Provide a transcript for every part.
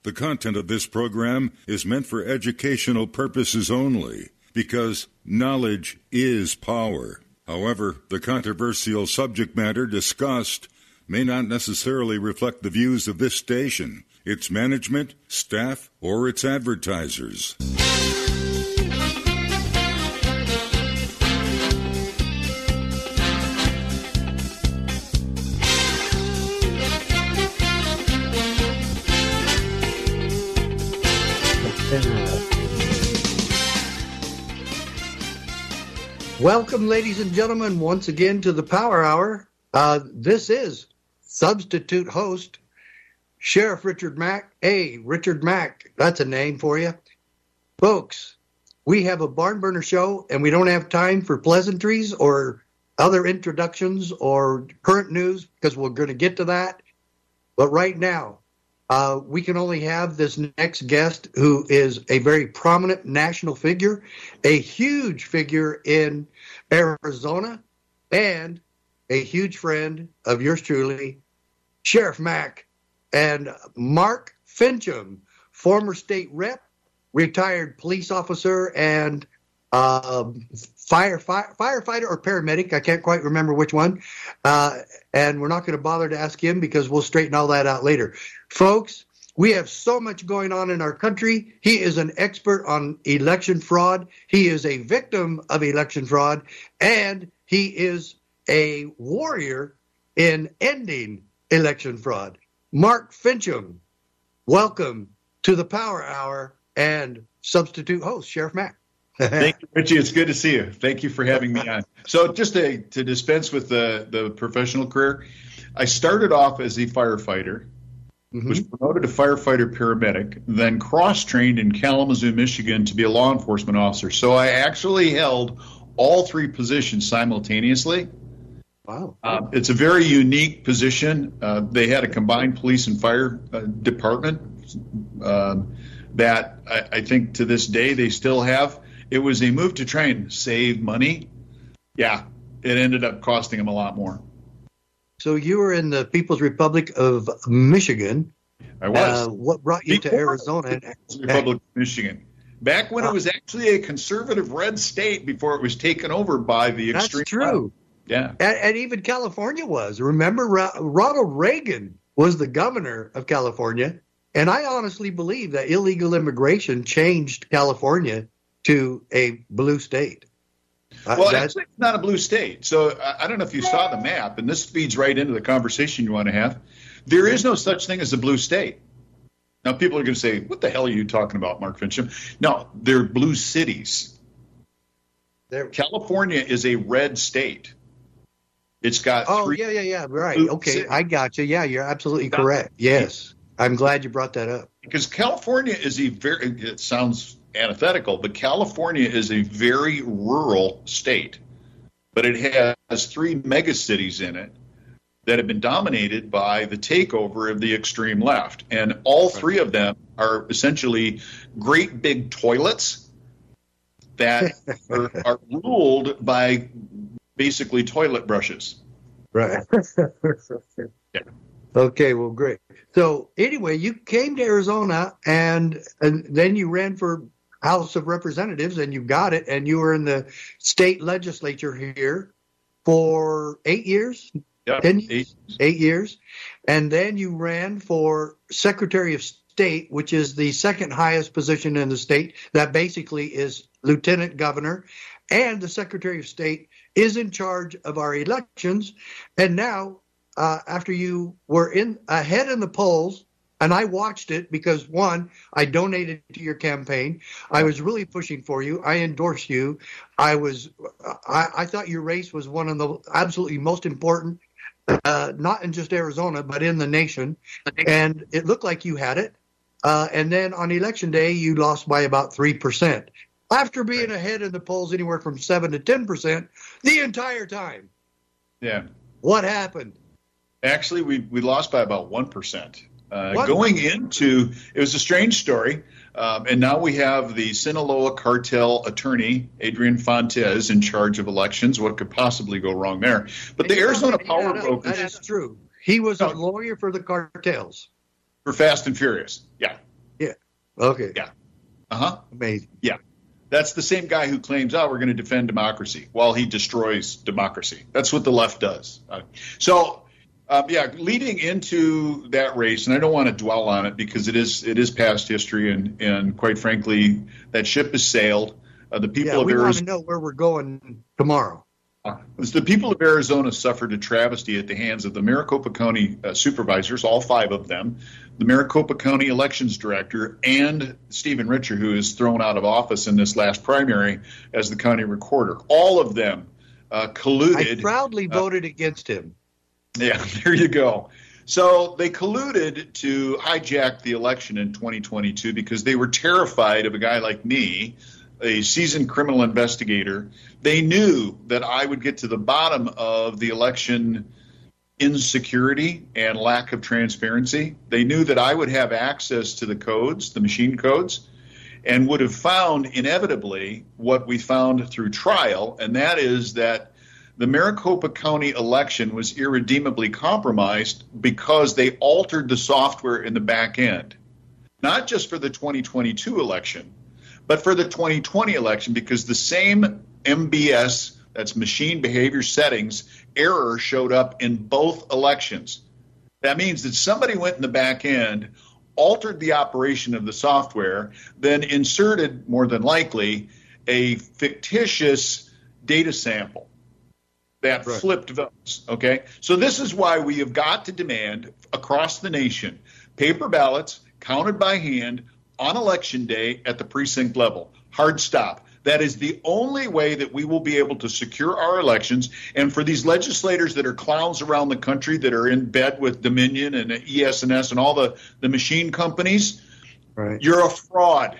The content of this program is meant for educational purposes only, because knowledge is power. However, the controversial subject matter discussed may not necessarily reflect the views of this station, its management, staff, or its advertisers. Welcome, ladies and gentlemen, once again to the Power Hour. This is substitute host, Sheriff Richard Mack. Hey, Richard Mack, that's a name for you. Folks, we have a barn burner show, and we don't have time for pleasantries or other introductions or current news, because we're going to get to that. But right now, we can only have this next guest, who is a very prominent national figure, a huge figure in Arizona, and a huge friend of yours truly, Sheriff Mack, and Mark Fincham, former state rep, retired police officer, and firefighter or paramedic. I can't quite remember which one. And we're not going to bother to ask him because we'll straighten all that out later. Folks, we have so much going on in our country. He is an expert on election fraud. He is a victim of election fraud, and he is a warrior in ending election fraud. Mark Fincham, welcome to the Power Hour and substitute host, Sheriff Mack. Thank you, Richie. It's good to see you. Thank you for having me on. So just to dispense with the professional career, I started off as a firefighter, was promoted to firefighter paramedic, then cross-trained in Kalamazoo, Michigan to be a law enforcement officer. So I actually held all three positions simultaneously. Wow. It's a very unique position. They had a combined police and fire department that I think to this day they still have. It was a move to try and save money. Yeah, it ended up costing them a lot more. So you were in the People's Republic of Michigan. I was. What brought you to Arizona? Republic of Michigan. Back when it was actually a conservative red state before it was taken over by the extreme. That's true. Left. Yeah. And even California was. Remember, Ronald Reagan was the governor of California. And I honestly believe that illegal immigration changed California to a blue state. Well, actually, it's not a blue state. So I don't know if you saw the map, and this feeds right into the conversation you want to have. There is no such thing as a blue state. Now, people are going to say, what the hell are you talking about, Mark Fincham? No, they're blue cities. California is a red state. It's got three. Yeah. Right. Okay, cities. I got you. Yeah, you're absolutely correct. Yes. I'm glad you brought that up. Because California is it sounds antithetical, but California is a very rural state. But it has three megacities in it that have been dominated by the takeover of the extreme left. And all three of them are essentially great big toilets that are ruled by basically toilet brushes. Right. Yeah. Okay, well, great. So anyway, you came to Arizona and then you ran for House of Representatives and you got it, and you were in the state legislature here for 8 years? Yeah, 10 years? 8 years. And then you ran for Secretary of State, which is the second highest position in the state. That basically is Lieutenant Governor. And the Secretary of State is in charge of our elections. And now, after you were ahead in the polls, and I watched it because, one, I donated to your campaign. I was really pushing for you. I endorsed you. I thought your race was one of the absolutely most important, not in just Arizona, but in the nation. And it looked like you had it. And then on election day, you lost by about 3%. After being ahead in the polls anywhere from 7 to 10% the entire time. Yeah. What happened? Actually, we lost by about 1%. Going into, it was a strange story, and now we have the Sinaloa cartel attorney, Adrian Fontes, in charge of elections. What could possibly go wrong there? But the Arizona power brokers. That is true. He was a lawyer for the cartels. For Fast and Furious, yeah. Yeah. Okay. Yeah. Uh-huh. Amazing. Yeah. That's the same guy who claims, oh, we're going to defend democracy while he destroys democracy. That's what the left does. Leading into that race, and I don't want to dwell on it because it is past history, and quite frankly, that ship has sailed. The people of we want to Arizona know where we're going tomorrow. The people of Arizona suffered a travesty at the hands of the Maricopa County supervisors, all 5 of them, the Maricopa County elections director, and Stephen Richer, who is thrown out of office in this last primary as the county recorder. All of them colluded. I proudly voted against him. Yeah, there you go. So they colluded to hijack the election in 2022 because they were terrified of a guy like me, a seasoned criminal investigator. They knew that I would get to the bottom of the election insecurity and lack of transparency. They knew that I would have access to the codes, the machine codes, and would have found inevitably what we found through trial, and that is that the Maricopa County election was irredeemably compromised because they altered the software in the back end, not just for the 2022 election, but for the 2020 election, because the same MBS, that's machine behavior settings, error showed up in both elections. That means that somebody went in the back end, altered the operation of the software, then inserted, more than likely, a fictitious data sample that flipped votes. Okay? So this is why we have got to demand across the nation paper ballots counted by hand on election day at the precinct level. Hard stop. That is the only way that we will be able to secure our elections. And for these legislators that are clowns around the country that are in bed with Dominion and ES&S and all the machine companies, you're a fraud.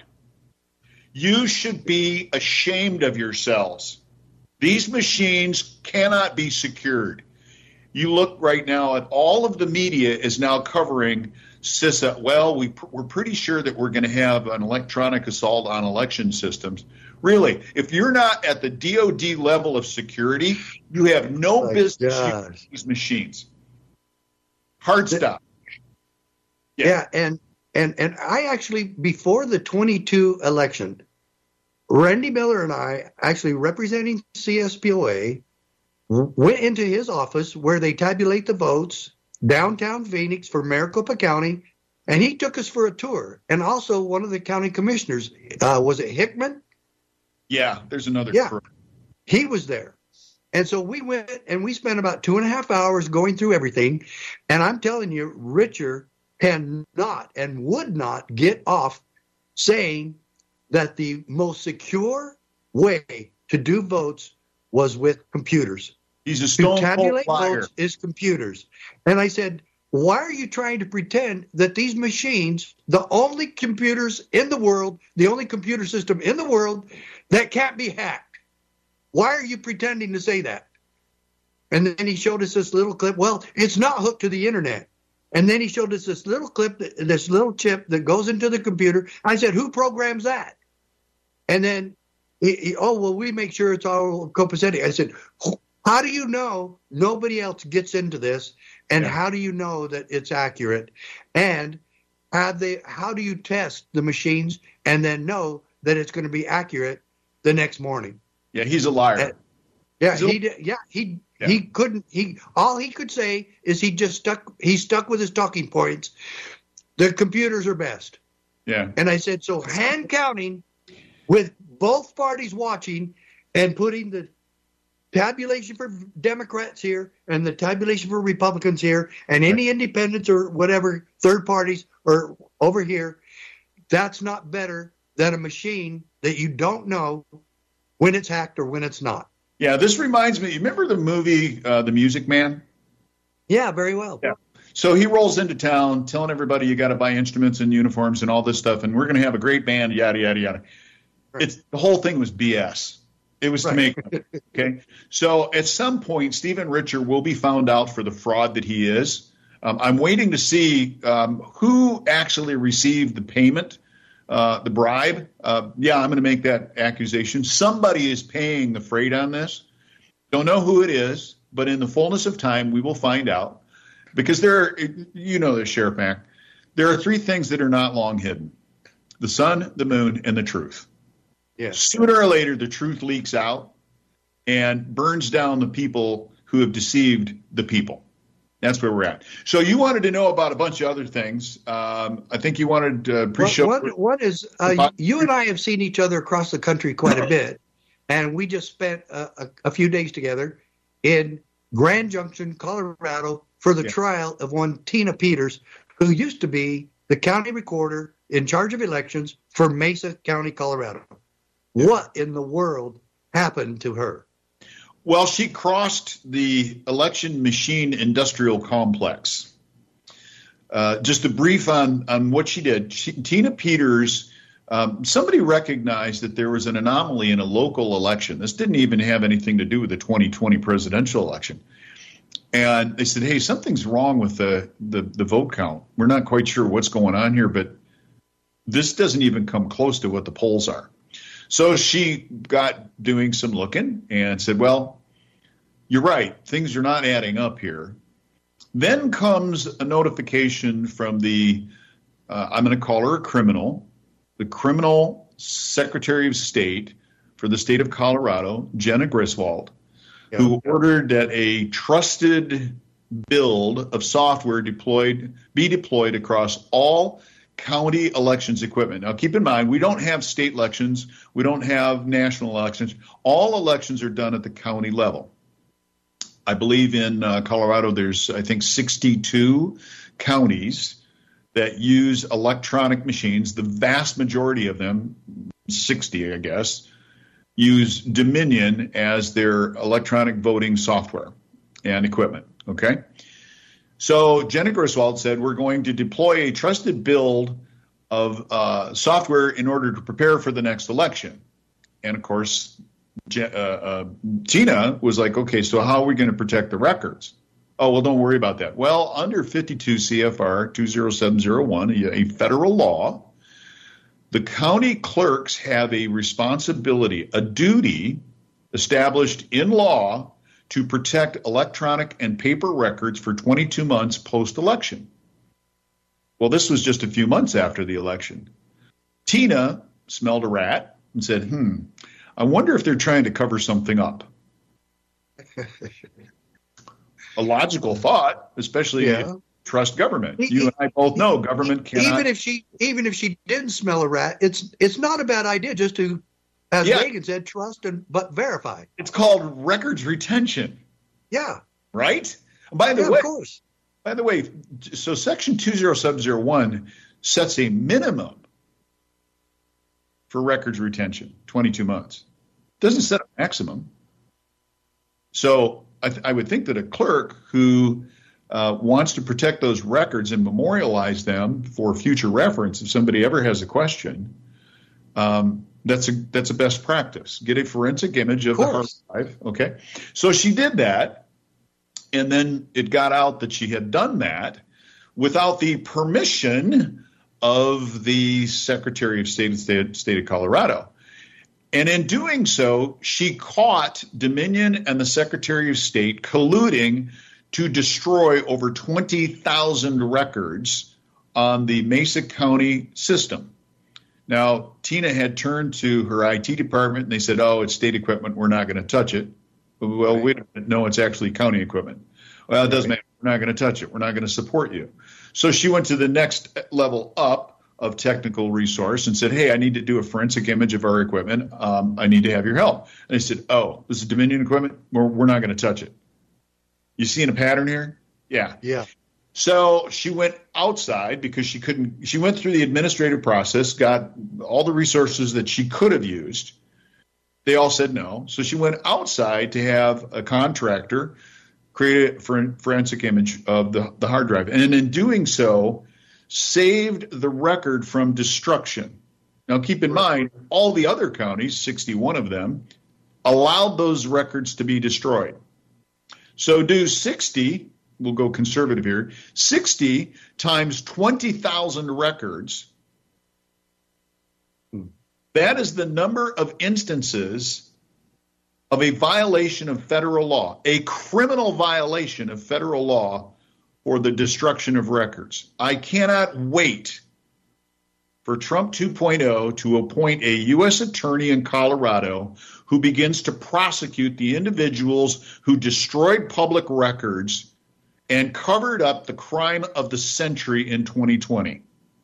You should be ashamed of yourselves. These machines cannot be secured. You look right now at all of the media is now covering CISA. Well, we're pretty sure that we're going to have an electronic assault on election systems. Really, if you're not at the DOD level of security, you have no business using these machines. Hard stop. Yeah, and I actually, before the 22 election, Randy Miller and I, actually representing CSPOA, went into his office where they tabulate the votes, downtown Phoenix for Maricopa County, and he took us for a tour. And also one of the county commissioners, was it Hickman? Yeah, there's another. Yeah, he was there. And so we went and we spent about 2.5 hours going through everything. And I'm telling you, Richer cannot and would not get off saying that the most secure way to do votes was with computers. He's a stone cold liar. Votes is computers. And I said, why are you trying to pretend that these machines, the only computers in the world, the only computer system in the world that can't be hacked? Why are you pretending to say that? And then he showed us this little clip. Well, it's not hooked to the internet. And then he showed us this little clip, this little chip that goes into the computer. I said, who programs that? And then, we make sure it's all copacetic. I said, how do you know nobody else gets into this? And how do you know that it's accurate? And how do you test the machines and then know that it's going to be accurate the next morning? Yeah, he's a liar. He couldn't. All he could say is he's stuck with his talking points. The computers are best. Yeah. And I said, so hand counting with both parties watching and putting the tabulation for Democrats here and the tabulation for Republicans here and any independents or whatever third parties or over here, that's not better than a machine that you don't know when it's hacked or when it's not. Yeah, this reminds me, you remember the movie The Music Man? Yeah, very well. Yeah. So he rolls into town telling everybody you got to buy instruments and uniforms and all this stuff, and we're going to have a great band, yada, yada, yada. Right. The whole thing was BS. It was to make money, okay? So at some point, Stephen Richer will be found out for the fraud that he is. I'm waiting to see who actually received the payment, the bribe. I'm going to make that accusation. Somebody is paying the freight on this. Don't know who it is, but in the fullness of time, we will find out. Because this, Sheriff Mack, there are 3 things that are not long hidden. the sun, the moon, and the truth. Yes. Sooner or later, the truth leaks out and burns down the people who have deceived the people. That's where we're at. So you wanted to know about a bunch of other things. I think you wanted pre-show. What is you and I have seen each other across the country quite a bit, and we just spent a few days together in Grand Junction, Colorado, for the trial of one Tina Peters, who used to be the county recorder in charge of elections for Mesa County, Colorado. What in the world happened to her? Well, she crossed the election machine industrial complex. Just a brief on what she did. Tina Peters, somebody recognized that there was an anomaly in a local election. This didn't even have anything to do with the 2020 presidential election. And they said, hey, something's wrong with the vote count. We're not quite sure what's going on here, but this doesn't even come close to what the polls are. So she got doing some looking and said, well, you're right. Things are not adding up here. Then comes a notification from the, I'm going to call her a criminal, the criminal secretary of state for the state of Colorado, Jenna Griswold, who ordered that a trusted build of software be deployed across all county elections equipment. Now, keep in mind, we don't have state elections. We don't have national elections. All elections are done at the county level. I believe in Colorado, there's, I think, 62 counties that use electronic machines. The vast majority of them, 60, I guess, use Dominion as their electronic voting software and equipment. Okay. So Jenna Griswold said, we're going to deploy a trusted build of software in order to prepare for the next election. And of course, Tina was like, okay, so how are we going to protect the records? Oh, well, don't worry about that. Well, under 52 CFR 20701, a federal law, the county clerks have a responsibility, a duty established in law to protect electronic and paper records for 22 months post-election. Well, this was just a few months after the election. Tina smelled a rat and said, I wonder if they're trying to cover something up. A logical thought, especially if you trust government. You and I both know government cannot. Even if she didn't smell a rat, it's not a bad idea just to, as Reagan said, trust but verify. It's called records retention. Yeah. Right? By the way, of course. By the way, so Section 20701 sets a minimum for records retention, 22 months. It doesn't set a maximum. So I would think that a clerk who wants to protect those records and memorialize them for future reference, if somebody ever has a question, that's a best practice. Get a forensic image of the hard drive. Okay. So she did that. And then it got out that she had done that without the permission of the Secretary of State of Colorado. And in doing so, she caught Dominion and the Secretary of State colluding to destroy over 20,000 records on the Mesa County system. Now, Tina had turned to her IT department and they said, oh, it's state equipment. We're not going to touch it. Well, wait a minute. No, it's actually county equipment. Well, it doesn't matter. We're not going to touch it. We're not going to support you. So she went to the next level up of technical resource and said, hey, I need to do a forensic image of our equipment. I need to have your help. And they said, oh, this is Dominion equipment? We're not going to touch it. You seeing a pattern here? Yeah. Yeah. So she went outside because she went through the administrative process, got all the resources that she could have used. They all said no. So she went outside to have a contractor create a forensic image of the hard drive. And in doing so, saved the record from destruction. Now, keep in mind, all the other counties, 61 of them, allowed those records to be destroyed. So do 60, we'll go conservative here, 60 times 20,000 records. That is the number of instances of a violation of federal law, a criminal violation of federal law for the destruction of records. I cannot wait for Trump 2.0 to appoint a U.S. attorney in Colorado who begins to prosecute the individuals who destroyed public records and covered up the crime of the century in 2020.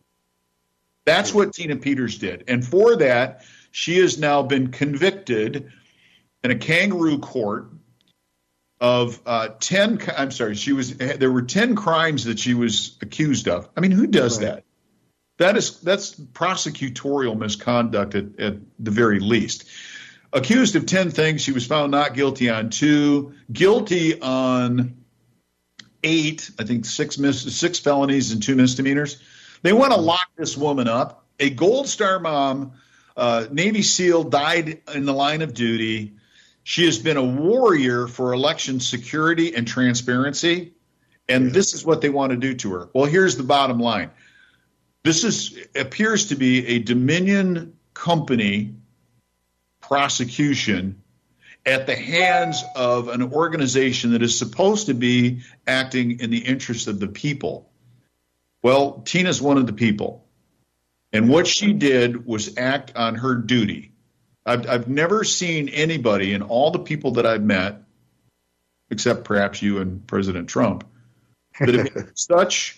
That's what Tina Peters did. And for that, she has now been convicted in a kangaroo court of 10. I'm sorry, there were 10 crimes that she was accused of. I mean, who does that? That's prosecutorial misconduct at the very least. Accused of 10 things, she was found not guilty on 2, guilty on 8, I think 6 felonies and 2 misdemeanors. They want to lock this woman up. A Gold Star mom, Navy SEAL, died in the line of duty. She has been a warrior for election security and transparency, and this is what they want to do to her. Well, here's the bottom line. This appears to be a Dominion company prosecution at the hands of an organization that is supposed to be acting in the interest of the people. Well, Tina's one of the people. And what she did was act on her duty. I've never seen anybody in all the people that I've met, except perhaps you and President Trump, that have had such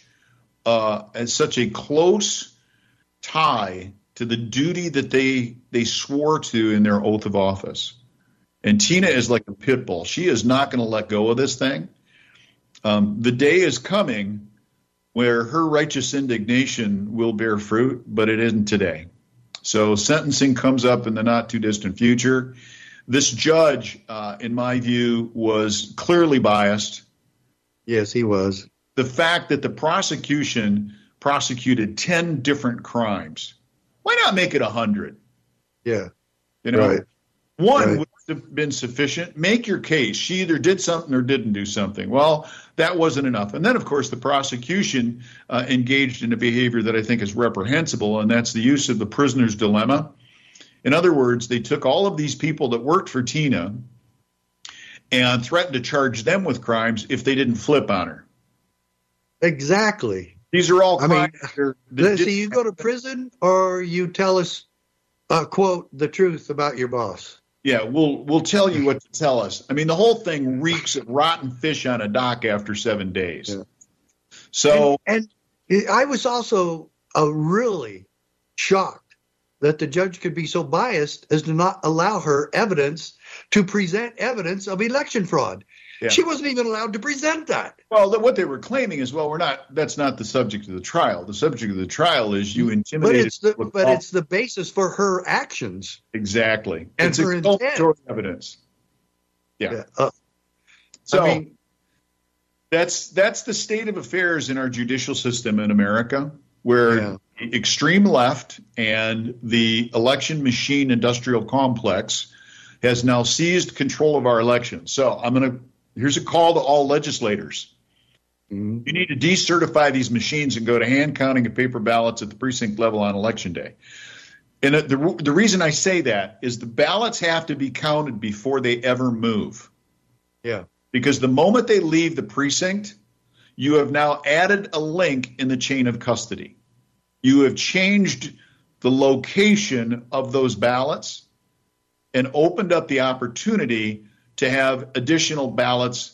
a close tie to the duty that they swore to in their oath of office. And Tina is like a pit bull. She is not going to let go of this thing. The day is coming where her righteous indignation will bear fruit, but it isn't today. So sentencing comes up in the not too distant future. This judge, in my view, was clearly biased. Yes, he was. The fact that the prosecution prosecuted 10 different crimes, why not make it 100? Yeah. Right. One would have been sufficient. Make your case. She either did something or didn't do something. Well, that wasn't enough. And then, of course, the prosecution engaged in a behavior that I think is reprehensible, and that's the use of the prisoner's dilemma. In other words, they took all of these people that worked for Tina and threatened to charge them with crimes if they didn't flip on her. Exactly. These are all crimes. So you go to prison or you tell us, quote, the truth about your boss. Yeah, we'll tell you what to tell us. I mean, the whole thing reeks of rotten fish on a dock after 7 days. Yeah. So, and I was also really shocked that the judge could be so biased as to not allow her to present evidence of election fraud. Yeah. She wasn't even allowed to present that. Well, what they were claiming is, that's not the subject of the trial. The subject of the trial is you intimidated. But it's the basis for her actions. Exactly. And it's her intent. Evidence. Yeah. So that's the state of affairs in our judicial system in America, where the extreme left and the election machine industrial complex has now seized control of our elections. So here's a call to all legislators. Mm-hmm. You need to decertify these machines and go to hand counting of paper ballots at the precinct level on election day. And the reason I say that is the ballots have to be counted before they ever move. Yeah. Because the moment they leave the precinct, you have now added a link in the chain of custody. You have changed the location of those ballots and opened up the opportunity to have additional ballots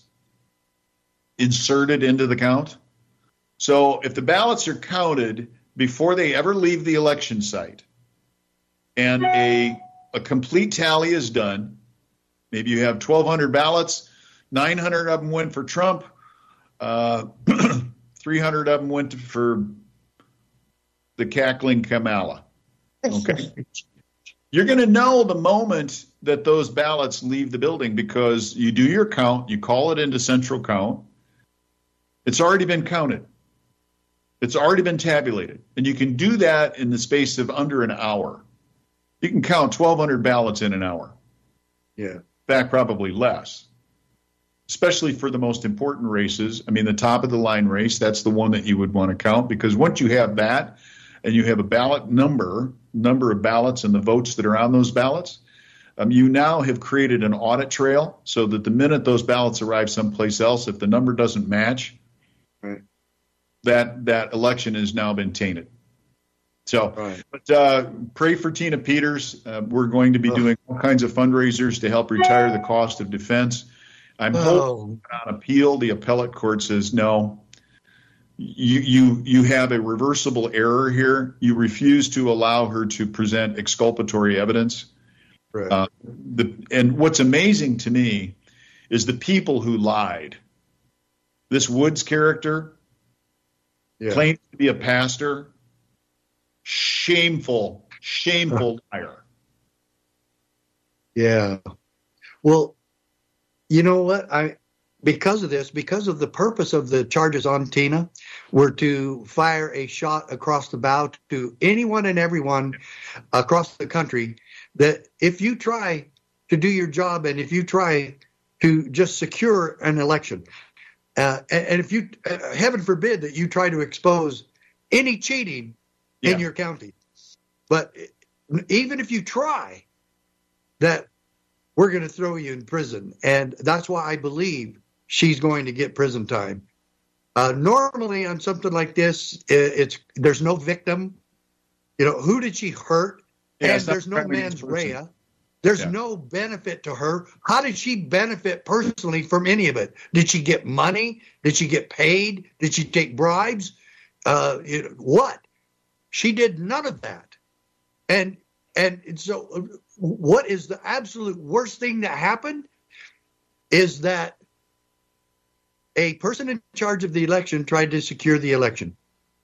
inserted into the count. So if the ballots are counted before they ever leave the election site and a complete tally is done, maybe you have 1,200 ballots, 900 of them went for Trump, 300 of them went for the cackling Kamala. Okay. You're going to know the moment that those ballots leave the building because you do your count, you call it into central count. It's already been counted. It's already been tabulated. And you can do that in the space of under an hour. You can count 1,200 ballots in an hour. Yeah. In fact, probably less, especially for the most important races. I mean, the top of the line race, that's the one that you would want to count because once you have that and you have a ballot number of ballots and the votes that are on those ballots, you now have created an audit trail so that the minute those ballots arrive someplace else, if the number doesn't match, right, that election has now been tainted. So, Right. but pray for Tina Peters. We're going to be doing all kinds of fundraisers to help retire the cost of defense. I'm hoping on appeal, the appellate court says no. You have a reversible error here. You refuse to allow her to present exculpatory evidence. Right. And what's amazing to me is the people who lied. This Woods character claims to be a pastor. Shameful liar. Yeah. Well, you know what? Because of the purpose of the charges on Tina were to fire a shot across the bow to anyone and everyone across the country that if you try to do your job and if you try to just secure an election, and if you, heaven forbid that you try to expose any cheating in your county, but even if you try, that we're going to throw you in prison. And that's why I believe she's going to get prison time. Normally on something like this, there's no victim. You know, who did she hurt? Yeah, and there's no mens rea. There's no benefit to her. How did she benefit personally from any of it? Did she get money? Did she get paid? Did she take bribes? What? She did none of that. And so what is the absolute worst thing that happened is that a person in charge of the election tried to secure the election.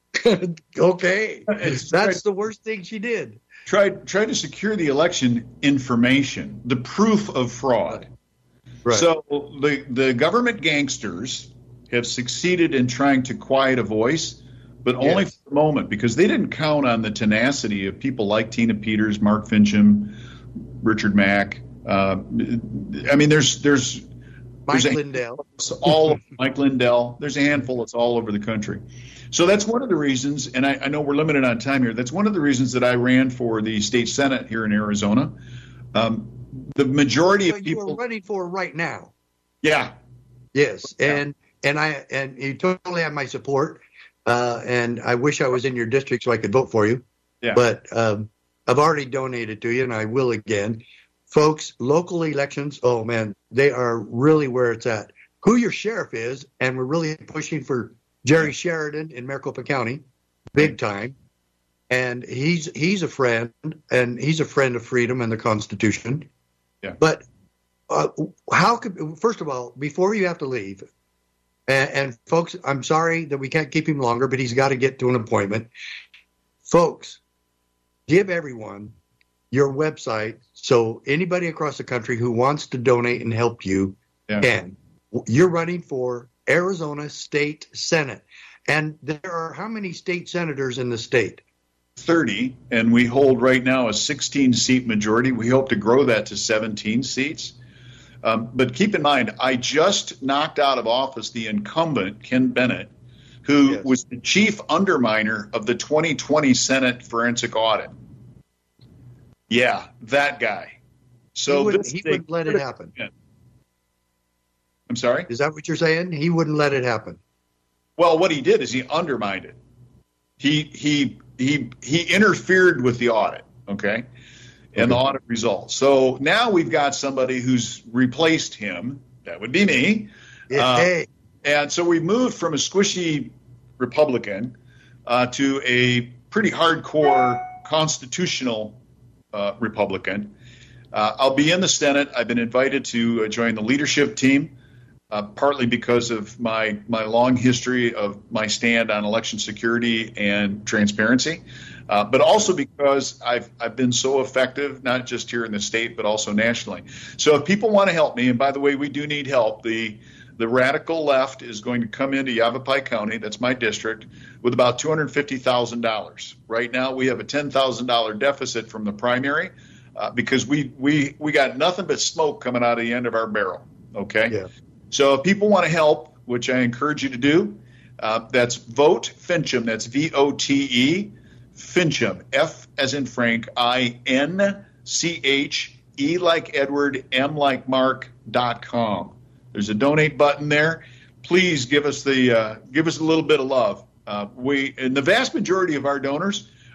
Okay. That's the worst thing she did. Tried to secure the election information, the proof of fraud. Right. So the government gangsters have succeeded in trying to quiet a voice, but only for the moment, because they didn't count on the tenacity of people like Tina Peters, Mark Fincham, Richard Mack. I mean, there's Mike Lindell. Mike Lindell. There's a handful. It's all over the country. So that's one of the reasons, and I know we're limited on time here. That's one of the reasons that I ran for the state senate here in Arizona. The majority of people you are running for right now. Yeah. Yes, and you totally have my support. And I wish I was in your district so I could vote for you. Yeah. But I've already donated to you, and I will again. Folks, local elections, oh, man, they are really where it's at. Who your sheriff is, and we're really pushing for Jerry Sheridan in Maricopa County, big time. And he's a friend, and he's a friend of freedom and the Constitution. Yeah. But first of all, before you have to leave, and folks, I'm sorry that we can't keep him longer, but he's got to get to an appointment. Folks, give everyone your website so anybody across the country who wants to donate and help you can. You're running for Arizona State Senate. And there are how many state senators in the state? 30, and we hold right now a 16-seat majority. We hope to grow that to 17 seats. But keep in mind, I just knocked out of office the incumbent, Ken Bennett, who was the chief underminer of the 2020 Senate forensic audit. Yeah, that guy. So he wouldn't let it happen. I'm sorry? Is that what you're saying? He wouldn't let it happen. Well, what he did is he undermined it. He interfered with the audit, okay? And the audit results. So now we've got somebody who's replaced him. That would be me. And so we moved from a squishy Republican to a pretty hardcore constitutional Republican. I'll be in the Senate. I've been invited to join the leadership team, partly because of my long history of my stand on election security and transparency. But also because I've been so effective, not just here in the state, but also nationally. So if people want to help me, and by the way, we do need help. The radical left is going to come into Yavapai County, that's my district, with about $250,000. Right now we have a $10,000 deficit from the primary because we got nothing but smoke coming out of the end of our barrel, okay? Yeah. So if people want to help, which I encourage you to do, that's Vote Fincham, that's VOTE. Fincham, F as in Frank, INCH, E like Edward, M like Mark.com. There's a donate button there. Please give us a little bit of love. And the vast majority of our donors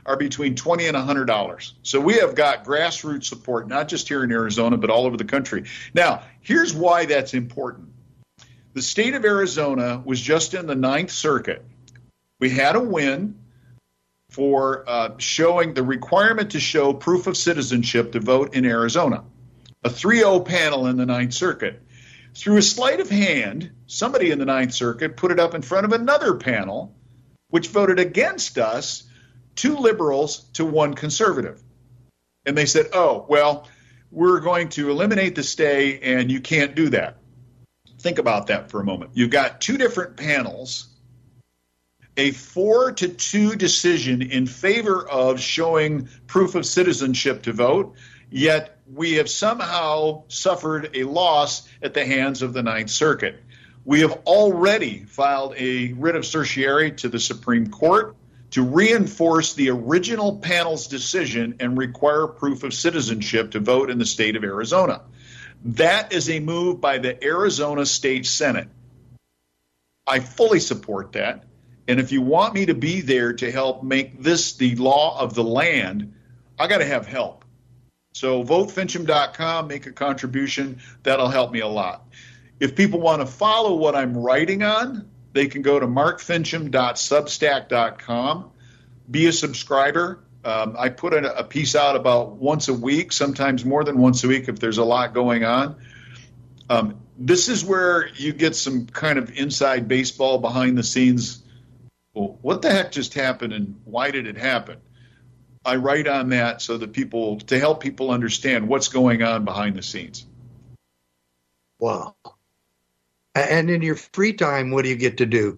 are between $20 and $100. So we have got grassroots support, not just here in Arizona, but all over the country. Now, here's why that's important. The state of Arizona was just in the Ninth Circuit. We had a win for showing the requirement to show proof of citizenship to vote in Arizona. A 3-0 panel in the Ninth Circuit. Through a sleight of hand, somebody in the Ninth Circuit put it up in front of another panel, which voted against us, 2 liberals to 1 conservative. And they said, oh, well, we're going to eliminate the stay, and you can't do that. Think about that for a moment. You've got 2 different panels, a 4-2 decision in favor of showing proof of citizenship to vote, yet we have somehow suffered a loss at the hands of the Ninth Circuit. We have already filed a writ of certiorari to the Supreme Court to reinforce the original panel's decision and require proof of citizenship to vote in the state of Arizona. That is a move by the Arizona State Senate. I fully support that. And if you want me to be there to help make this the law of the land, I got to have help. So votefincham.com, make a contribution. That'll help me a lot. If people want to follow what I'm writing on, they can go to markfincham.substack.com, be a subscriber. I put a piece out about once a week, sometimes more than once a week if there's a lot going on. This is where you get some kind of inside baseball, behind the scenes. Well, what the heck just happened and why did it happen? I write on that so that to help people understand what's going on behind the scenes. Wow. And in your free time, what do you get to do?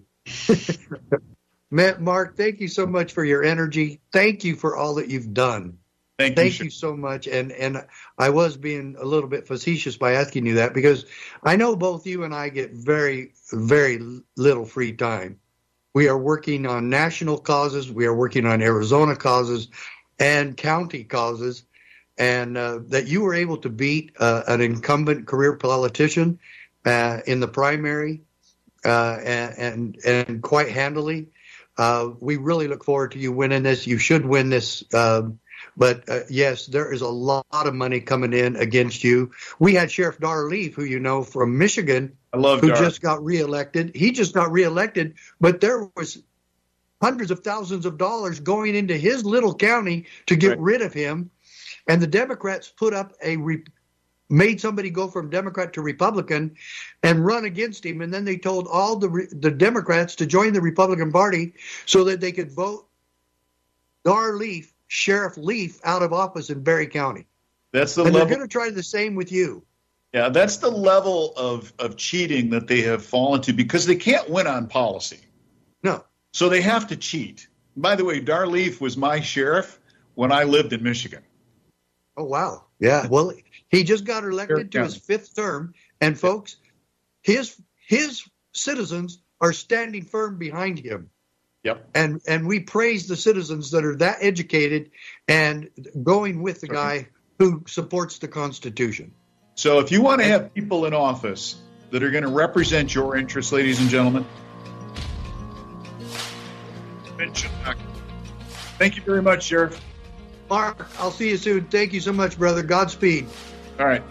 Mark, thank you so much for your energy. Thank you for all that you've done. Thank you so much. And I was being a little bit facetious by asking you that because I know both you and I get very, very little free time. We are working on national causes. We are working on Arizona causes and county causes. And that you were able to beat an incumbent career politician in the primary and quite handily. We really look forward to you winning this. You should win this. But yes, there is a lot of money coming in against you. We had Sheriff Dar Leaf, who you know from Michigan, who just got reelected. He just got reelected, but there was hundreds of thousands of dollars going into his little county to get rid of him. And the Democrats put up made somebody go from Democrat to Republican and run against him. And then they told all the Democrats to join the Republican Party so that they could vote Dar Leaf, Sheriff Leaf, out of office in Berry County. That's they're going to try the same with you. Yeah, that's the level of cheating that they have fallen to because they can't win on policy. No. So they have to cheat. By the way, Dar Leaf was my sheriff when I lived in Michigan. Oh, wow. Yeah. Well, he just got elected to his 5th term. And, folks, his citizens are standing firm behind him. Yep. And we praise the citizens that are that educated and going with the guy who supports the Constitution. So if you want to have people in office that are going to represent your interests, ladies and gentlemen, thank you very much, Sheriff. Mark, I'll see you soon. Thank you so much, brother. Godspeed. All right.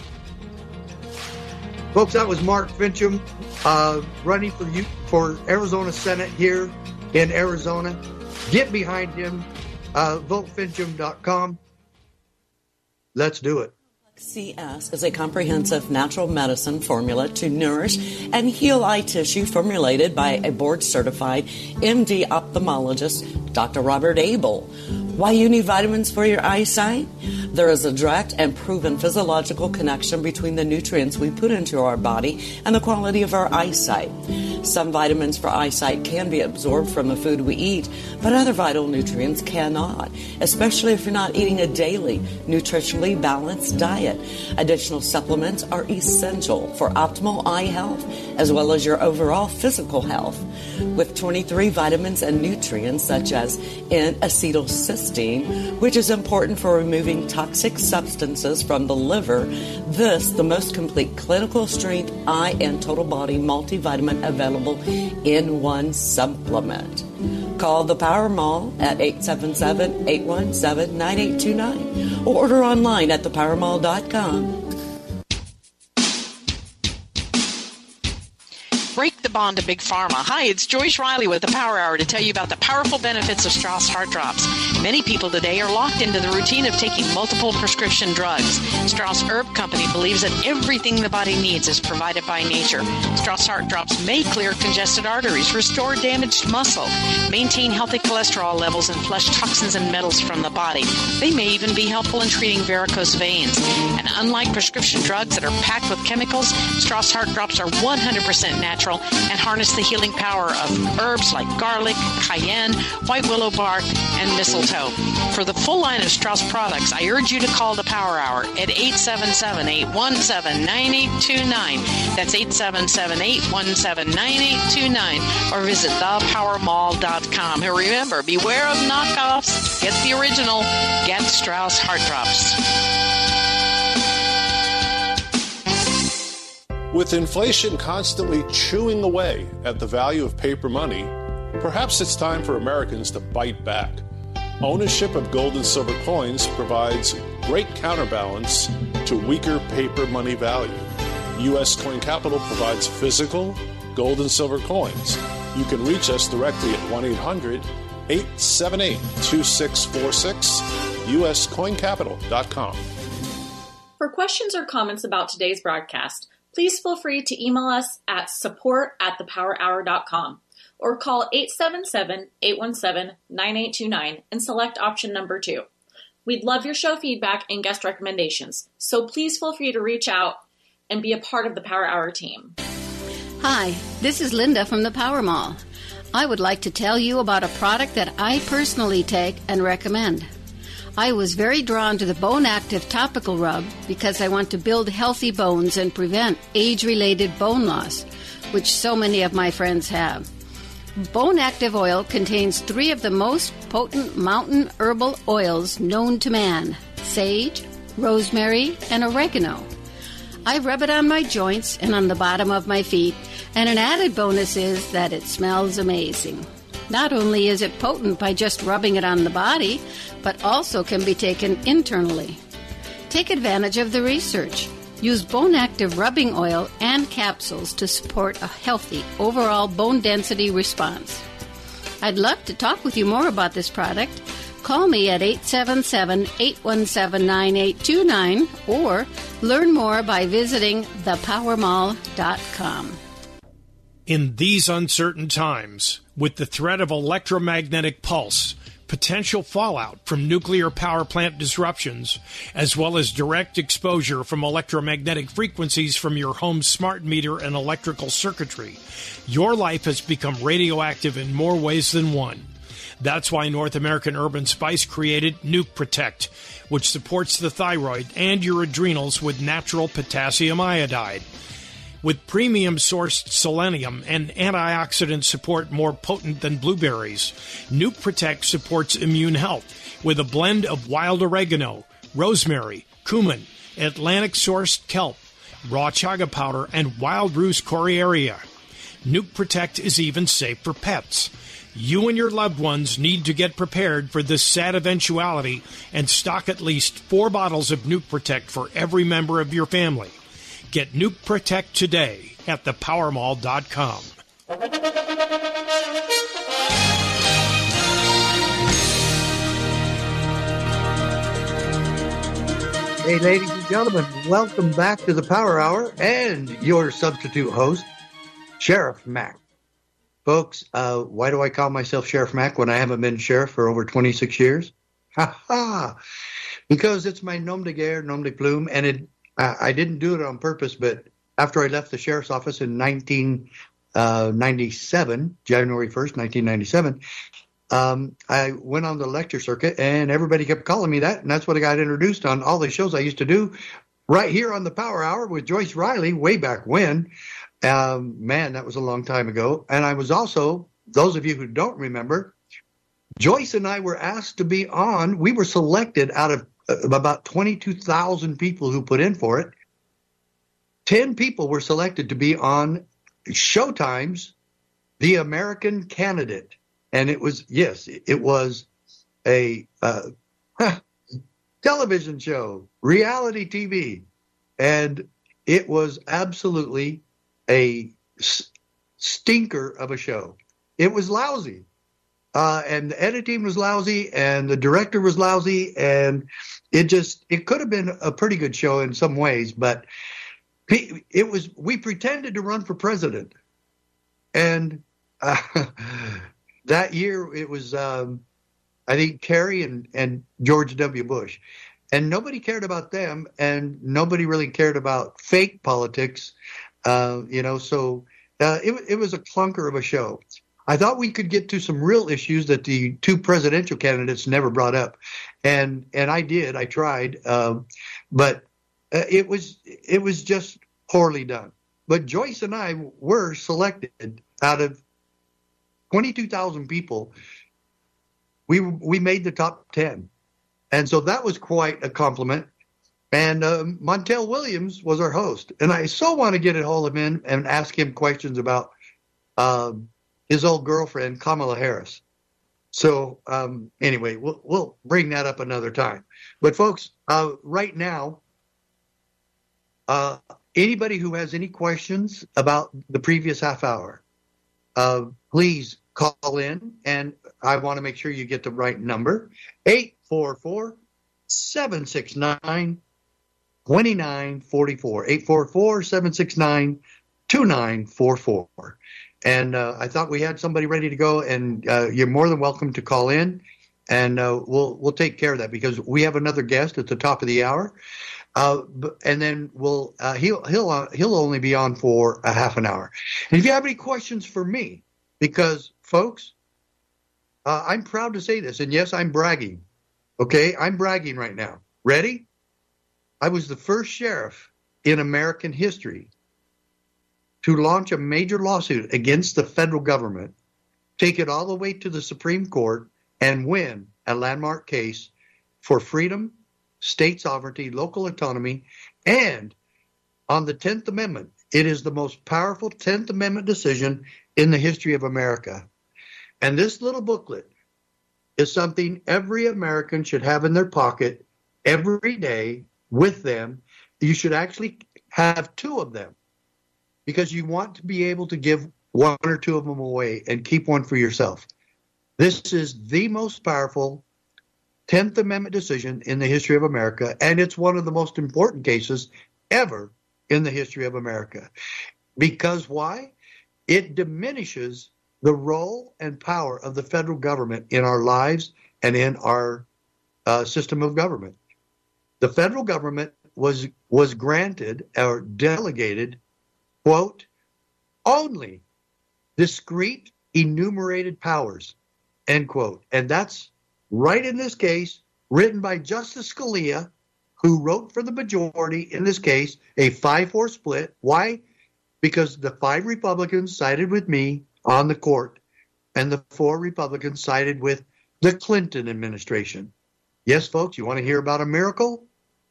Folks, that was Mark Fincham running for Arizona Senate here in Arizona. Get behind him. VoteFincham.com. Let's do it. CS is a comprehensive natural medicine formula to nourish and heal eye tissue formulated by a board-certified MD ophthalmologist, Dr. Robert Abel. Why you need vitamins for your eyesight? There is a direct and proven physiological connection between the nutrients we put into our body and the quality of our eyesight. Some vitamins for eyesight can be absorbed from the food we eat, but other vital nutrients cannot, especially if you're not eating a daily, nutritionally balanced diet. Additional supplements are essential for optimal eye health as well as your overall physical health. With 23 vitamins and nutrients such as N-acetylcysteine, which is important for removing toxic substances from the liver, the most complete clinical strength eye and total body multivitamin available in one supplement. Call the Power Mall at 877-817-9829 or order online at thepowermall.com. Break the bond to Big Pharma. Hi, it's Joyce Riley with the Power Hour to tell you about the powerful benefits of Strauss Heart Drops. Many people today are locked into the routine of taking multiple prescription drugs. Strauss Herb Company believes that everything the body needs is provided by nature. Strauss Heart Drops may clear congested arteries, restore damaged muscle, maintain healthy cholesterol levels, and flush toxins and metals from the body. They may even be helpful in treating varicose veins. And unlike prescription drugs that are packed with chemicals, Strauss Heart Drops are 100% natural and harness the healing power of herbs like garlic, cayenne, white willow bark, and mistletoe. For the full line of Strauss products, I urge you to call the Power Hour at 877-817-9829. That's 877-817-9829. Or visit thepowermall.com. And remember, beware of knockoffs. Get the original. Get Strauss Heart Drops. With inflation constantly chewing away at the value of paper money, perhaps it's time for Americans to bite back. Ownership of gold and silver coins provides great counterbalance to weaker paper money value. U.S. Coin Capital provides physical gold and silver coins. You can reach us directly at 1-800-878-2646, uscoincapital.com. For questions or comments about today's broadcast, please feel free to email us at support@thepowerhour.com or call 877-817-9829 and select option number 2. We'd love your show feedback and guest recommendations, so please feel free to reach out and be a part of the Power Hour team. Hi, this is Linda from the Power Mall. I would like to tell you about a product that I personally take and recommend. I was very drawn to the Bone Active Topical Rub because I want to build healthy bones and prevent age-related bone loss, which so many of my friends have. Bone Active Oil contains 3 of the most potent mountain herbal oils known to man: sage, rosemary, and oregano. I rub it on my joints and on the bottom of my feet, and an added bonus is that it smells amazing. Not only is it potent by just rubbing it on the body, but also can be taken internally. Take advantage of the research. Use Bone Active rubbing oil and capsules to support a healthy overall bone density response. I'd love to talk with you more about this product. Call me at 877-817-9829 or learn more by visiting thepowermall.com. In these uncertain times, with the threat of electromagnetic pulse, potential fallout from nuclear power plant disruptions, as well as direct exposure from electromagnetic frequencies from your home's smart meter and electrical circuitry, your life has become radioactive in more ways than one. That's why North American Urban Spice created Nuke Protect, which supports the thyroid and your adrenals with natural potassium iodide. With premium-sourced selenium and antioxidant support more potent than blueberries, Nuke Protect supports immune health with a blend of wild oregano, rosemary, cumin, Atlantic-sourced kelp, raw chaga powder, and wild rose coriaria. Nuke Protect is even safe for pets. You and your loved ones need to get prepared for this sad eventuality and stock at least 4 bottles of Nuke Protect for every member of your family. Get Nuke Protect today at thepowermall.com. Hey, ladies and gentlemen, welcome back to the Power Hour and your substitute host, Sheriff Mack. Folks, why do I call myself Sheriff Mack when I haven't been sheriff for over 26 years? Ha ha! Because it's my nom de guerre, nom de plume, and I didn't do it on purpose, but after I left the sheriff's office in 1997, January 1st, 1997, I went on the lecture circuit, and everybody kept calling me that, and that's what I got introduced on all the shows I used to do right here on the Power Hour with Joyce Riley way back when. Man, that was a long time ago. And I was also, those of you who don't remember, Joyce and I were asked to be on. We were selected out of about 22,000 people who put in for it. 10 people were selected to be on Showtime's The American Candidate. And it was a television show, reality TV. And it was absolutely a stinker of a show. It was lousy. And the editing was lousy, and the director was lousy, and it could have been a pretty good show in some ways, but we pretended to run for president. And that year it was, I think, Kerry and George W. Bush. And nobody cared about them, and nobody really cared about fake politics, so it was a clunker of a show. I thought we could get to some real issues that the two presidential candidates never brought up, and I did. I tried, but it was just poorly done. But Joyce and I were selected out of 22,000 people. We made the top 10, and so that was quite a compliment. And Montel Williams was our host, and I so want to get a hold of him and ask him questions about his old girlfriend, Kamala Harris. So anyway, we'll bring that up another time. But folks, right now, anybody who has any questions about the previous half hour, please call in, and I want to make sure you get the right number, 844-769-2944, 844-769-2944. And I thought we had somebody ready to go, and you're more than welcome to call in, and we'll take care of that because we have another guest at the top of the hour, and then he'll only be on for a half an hour. And if you have any questions for me, because folks, I'm proud to say this, and yes, I'm bragging. Okay, I'm bragging right now. Ready? I was the first sheriff in American history to launch a major lawsuit against the federal government, take it all the way to the Supreme Court, and win a landmark case for freedom, state sovereignty, local autonomy, and on the 10th Amendment. It is the most powerful 10th Amendment decision in the history of America. And this little booklet is something every American should have in their pocket every day with them. You should actually have two of them, because you want to be able to give one or two of them away and keep one for yourself. This is the most powerful 10th Amendment decision in the history of America, and it's one of the most important cases ever in the history of America. Because why? It diminishes the role and power of the federal government in our lives and in our system of government. The federal government was granted or delegated, quote, only discrete enumerated powers, end quote. And that's right in this case, written by Justice Scalia, who wrote for the majority in this case, a 5-4 split. Why? Because the 5 Republicans sided with me on the court, and the 4 Republicans sided with the Clinton administration. Yes, folks, you want to hear about a miracle?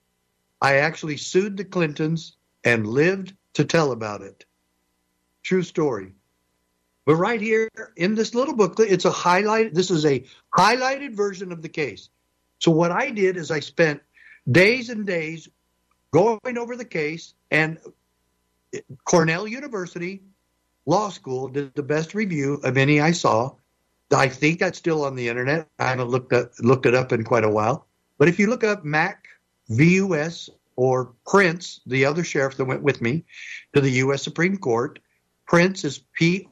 I actually sued the Clintons and lived to tell about it. True story. But right here in this little booklet, this is a highlighted version of the case. So what I did is I spent days and days going over the case, and Cornell University Law School did the best review of any I saw. I think that's still on the internet. I haven't looked it up in quite a while. But if you look up Mack v.U.S. or Prince, the other sheriff that went with me to the U.S. Supreme Court, Prince is Printz.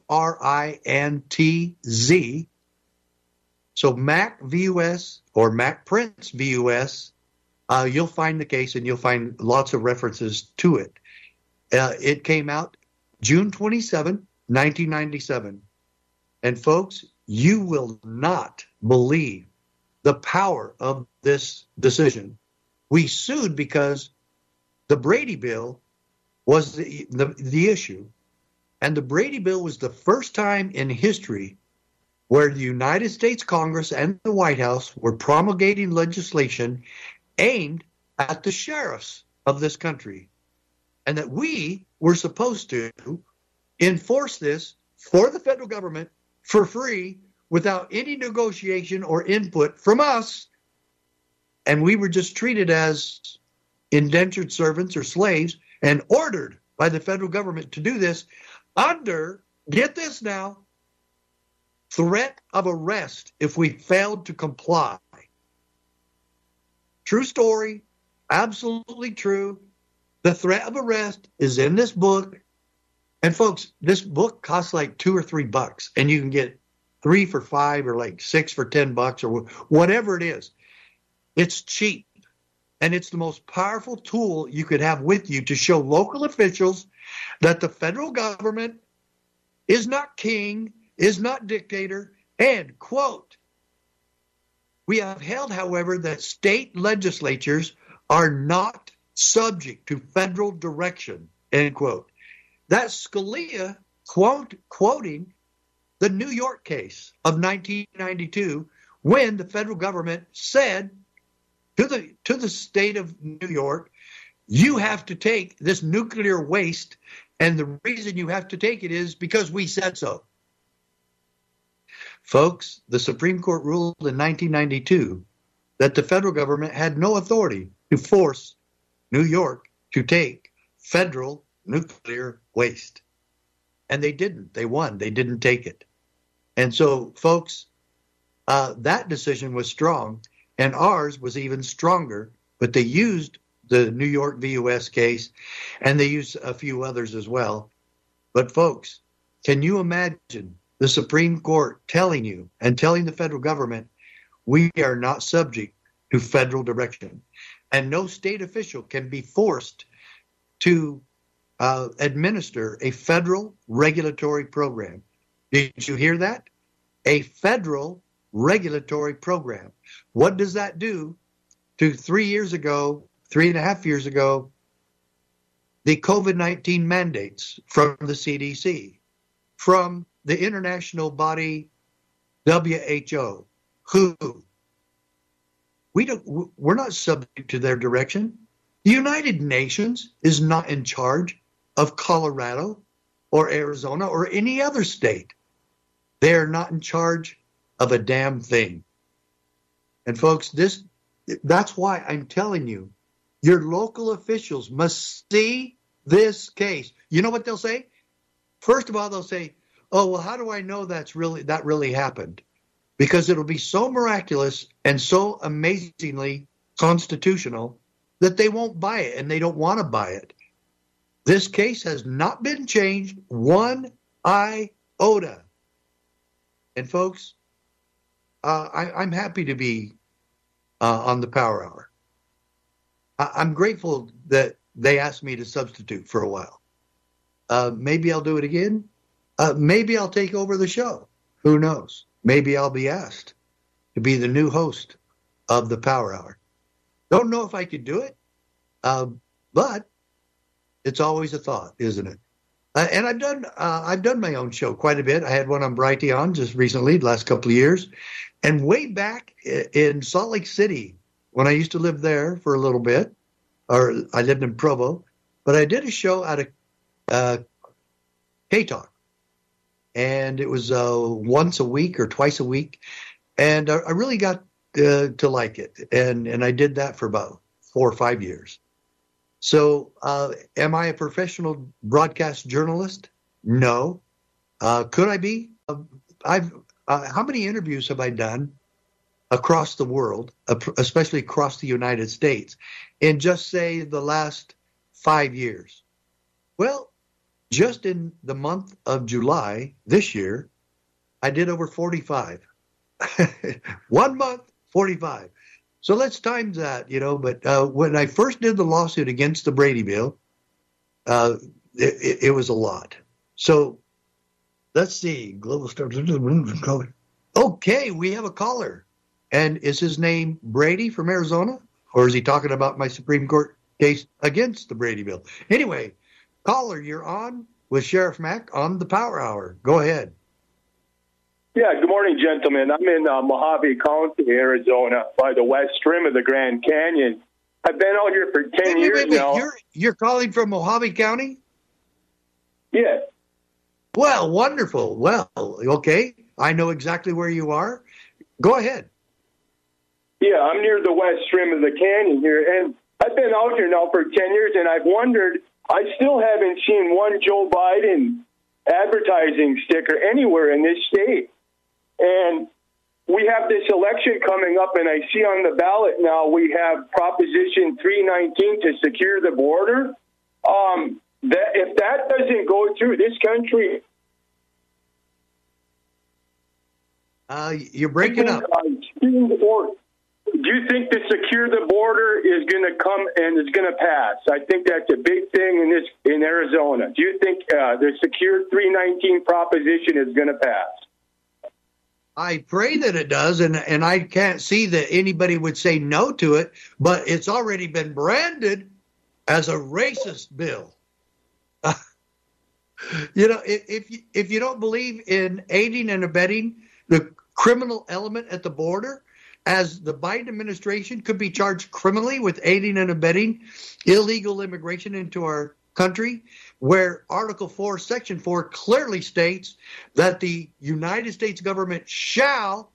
So Mack v.U.S. or Mack Prince v.U.S., you'll find the case, and you'll find lots of references to it. It came out June 27, 1997. And folks, you will not believe the power of this decision. We sued because the Brady Bill was the issue. And the Brady Bill was the first time in history where the United States Congress and the White House were promulgating legislation aimed at the sheriffs of this country. And that we were supposed to enforce this for the federal government for free without any negotiation or input from us. And we were just treated as indentured servants or slaves and ordered by the federal government to do this under, get this now, threat of arrest if we failed to comply. True story, absolutely true. The threat of arrest is in this book. And folks, this book costs like $2 or $3, and you can get 3 for $5 or like 6 for $10 or whatever it is. It's cheap, and it's the most powerful tool you could have with you to show local officials that the federal government is not king, is not dictator, and, quote, we have held, however, that state legislatures are not subject to federal direction, end quote. That's Scalia quoting the New York case of 1992 when the federal government said to the state of New York, you have to take this nuclear waste, and the reason you have to take it is because we said so. Folks, the Supreme Court ruled in 1992 that the federal government had no authority to force New York to take federal nuclear waste. And they didn't. They won. They didn't take it. And so, folks, that decision was strong, and ours was even stronger, but they used the New York v. U.S. case, and they used a few others as well. But, folks, can you imagine the Supreme Court telling you and telling the federal government, we are not subject to federal direction, and no state official can be forced to administer a federal regulatory program. Did you hear that? A federal regulatory program. What does that do to 3.5 years ago, the COVID-19 mandates from the CDC, from the international body WHO, who we're not subject to their direction. The United Nations is not in charge of Colorado or Arizona or any other state. They're not in charge of a damn thing. And folks, that's why I'm telling you, your local officials must see this case. You know what they'll say? First of all, they'll say, oh, well, how do I know that really happened? Because it'll be so miraculous and so amazingly constitutional that they won't buy it, and they don't want to buy it. This case has not been changed one iota. And folks, I'm happy to be on the Power Hour. I'm grateful that they asked me to substitute for a while. Maybe I'll do it again. Maybe I'll take over the show. Who knows? Maybe I'll be asked to be the new host of the Power Hour. Don't know if I could do it, but it's always a thought, isn't it? And I've done my own show quite a bit. I had one on Brighteon just recently, the last couple of years. And way back in Salt Lake City, when I used to live there for a little bit, or I lived in Provo, but I did a show out of K-Talk. And it was once a week or twice a week. And I really got to like it. And I did that for about 4 or 5 years. So am I a professional broadcast journalist? No. Could I be? How many interviews have I done across the world, especially across the United States, in just, say, the last 5 years? Well, just in the month of July this year, I did over 45. 1 month, 45. So let's times that, But when I first did the lawsuit against the Brady Bill, it was a lot. So let's see. Global Star. Okay, we have a caller. And is his name Brady from Arizona? Or is he talking about my Supreme Court case against the Brady Bill? Anyway, caller, you're on with Sheriff Mack on the Power Hour. Go ahead. Yeah, good morning, gentlemen. I'm in Mojave County, Arizona, by the west rim of the Grand Canyon. I've been out here for 10 years now. You're calling from Mojave County? Yes. Well, wonderful. Well, okay. I know exactly where you are. Go ahead. Yeah, I'm near the west rim of the canyon here, and I've been out here now for 10 years, and I've wondered, I still haven't seen one Joe Biden advertising sticker anywhere in this state. And we have this election coming up, and I see on the ballot now we have Proposition 319 to secure the border. That if that doesn't go through, this country... You're breaking up. Do you think the secure the border is going to come and is going to pass? I think that's a big thing in Arizona. Do you think the secure 319 proposition is going to pass? I pray that it does, and I can't see that anybody would say no to it, but it's already been branded as a racist bill. If you don't believe in aiding and abetting the criminal element at the border, as the Biden administration could be charged criminally with aiding and abetting illegal immigration into our country, where Article 4, Section 4 clearly states that the United States government shall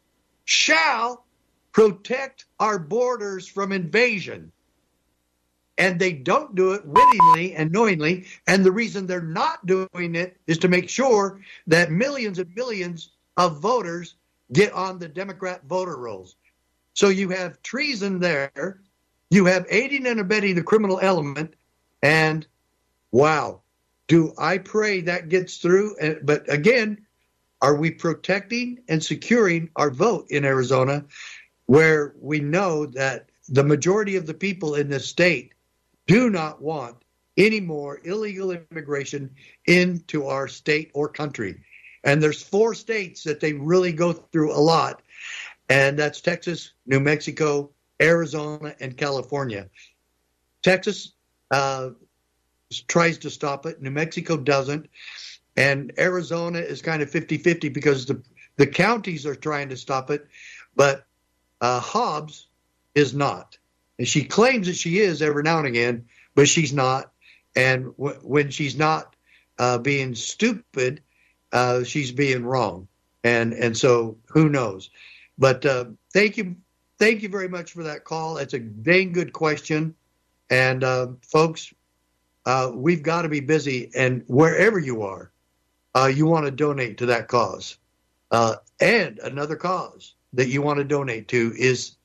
protect our borders from invasion. And they don't do it wittingly and knowingly. And the reason they're not doing it is to make sure that millions and millions of voters get on the Democrat voter rolls. So you have treason there, you have aiding and abetting the criminal element, and wow, do I pray that gets through. But again, are we protecting and securing our vote in Arizona, where we know that the majority of the people in this state do not want any more illegal immigration into our state or country? And there's 4 states that they really go through a lot. And that's Texas, New Mexico, Arizona, and California. Texas tries to stop it. New Mexico doesn't. And Arizona is kind of 50-50 because the counties are trying to stop it. But Hobbs is not. And she claims that she is every now and again, but she's not. And when she's not being stupid, she's being wrong. And so who knows? But thank you very much for that call. It's a dang good question. And folks, we've got to be busy. And wherever you are, you want to donate to that cause. And another cause that you want to donate to is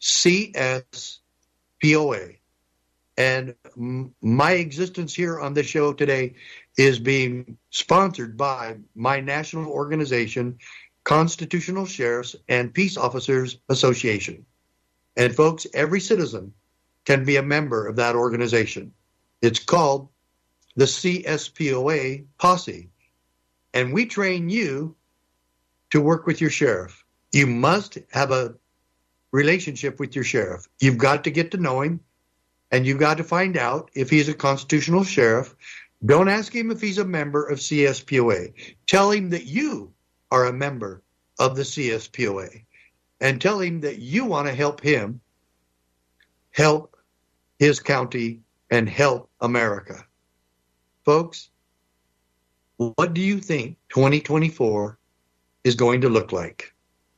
CSPOA. And my existence here on this show today is being sponsored by my national organization, Constitutional Sheriffs and Peace Officers Association. And folks, every citizen can be a member of that organization. It's called the CSPOA Posse. And we train you to work with your sheriff. You must have a relationship with your sheriff. You've got to get to know him, and you've got to find out if he's a constitutional sheriff. Don't ask him if he's a member of CSPOA. Tell him that you are a member of the CSPOA, and tell him that you want to help him help his county and help America. Folks, what do you think 2024 is going to look like?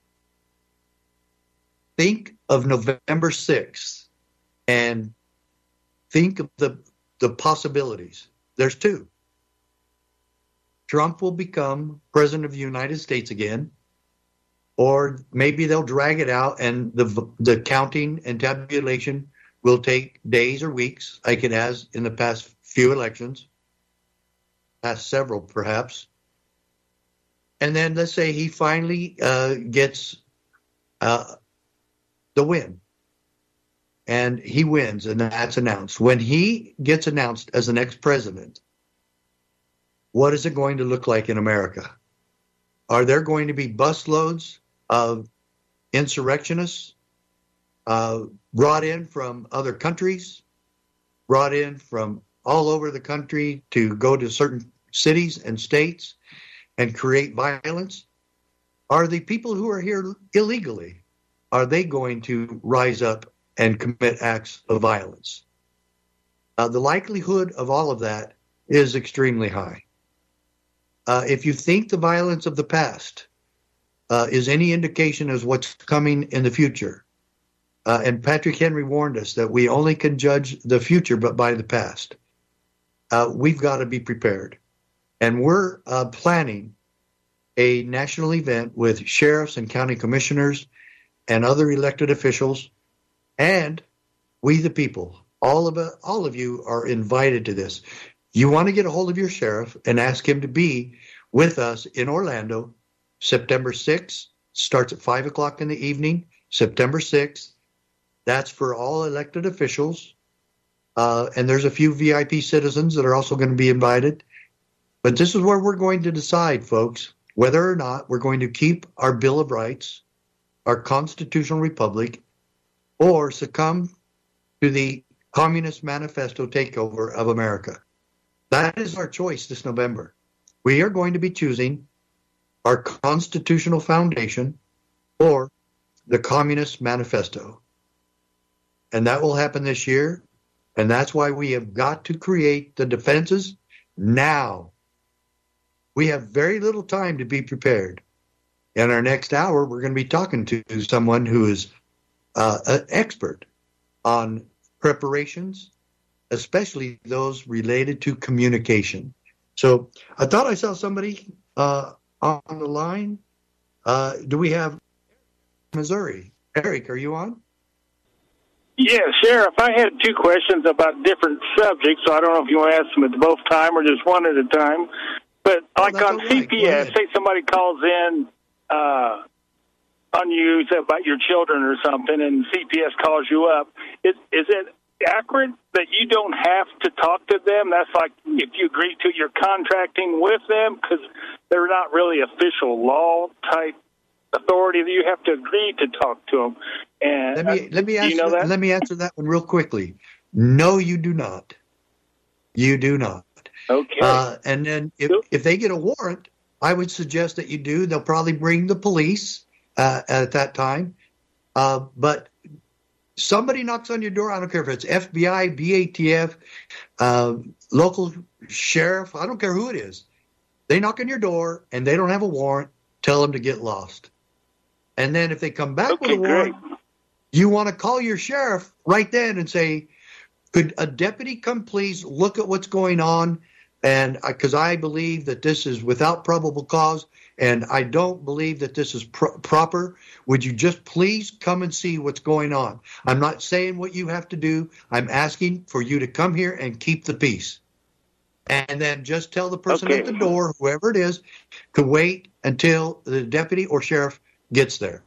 Think of November 6th and think of the possibilities. There's 2. Trump will become president of the United States again, or maybe they'll drag it out and the counting and tabulation will take days or weeks, like it has in the past few elections, past several perhaps. And then let's say he finally gets the win. And he wins, and that's announced. When he gets announced as the next president, what is it going to look like in America? Are there going to be busloads of insurrectionists brought in from other countries, brought in from all over the country to go to certain cities and states and create violence? Are the people who are here illegally, are they going to rise up and commit acts of violence? The likelihood of all of that is extremely high. If you think the violence of the past, is any indication as what's coming in the future. And Patrick Henry warned us that we only can judge the future but by the past. We've got to be prepared. And we're planning a national event with sheriffs and county commissioners and other elected officials, and we the people. All of you are invited to this. You want to get a hold of your sheriff and ask him to be with us in Orlando, September 6th. Starts at 5 o'clock in the evening, September 6th. That's for all elected officials. And there's a few VIP citizens that are also going to be invited. But this is where we're going to decide, folks, whether or not we're going to keep our Bill of Rights, our constitutional republic, or succumb to the Communist Manifesto takeover of America. That is our choice this November. We are going to be choosing our constitutional foundation or the Communist Manifesto. And that will happen this year. And that's why we have got to create the defenses now. We have very little time to be prepared. In our next hour, we're going to be talking to someone who is an expert on preparations, especially those related to communication. So I thought I saw somebody on the line. Do we have Missouri? Eric, are you on? Yeah, Sheriff, I had two questions about different subjects, so I don't know if you want to ask them at both time or just one at a time. But like on CPS, say somebody calls in on you about your children or something, and CPS calls you up. Is it accurate that you don't have to talk to them? That's like if you agree to, you're contracting with them because they're not really official law type authority. That you have to agree to talk to them. And let me answer that one real quickly. No, you do not. You do not. Okay. And then if they get a warrant, I would suggest that you do. They'll probably bring the police at that time. But somebody knocks on your door. I don't care if it's FBI, BATF, local sheriff. I don't care who it is. They knock on your door and they don't have a warrant. Tell them to get lost. And then if they come back with a warrant, you want to call your sheriff right then and say, could a deputy come please look at what's going on? And because I believe that this is without probable cause, and I don't believe that this is proper, would you just please come and see what's going on? I'm not saying what you have to do. I'm asking for you to come here and keep the peace. And then just tell the person at the door, whoever it is, to wait until the deputy or sheriff gets there.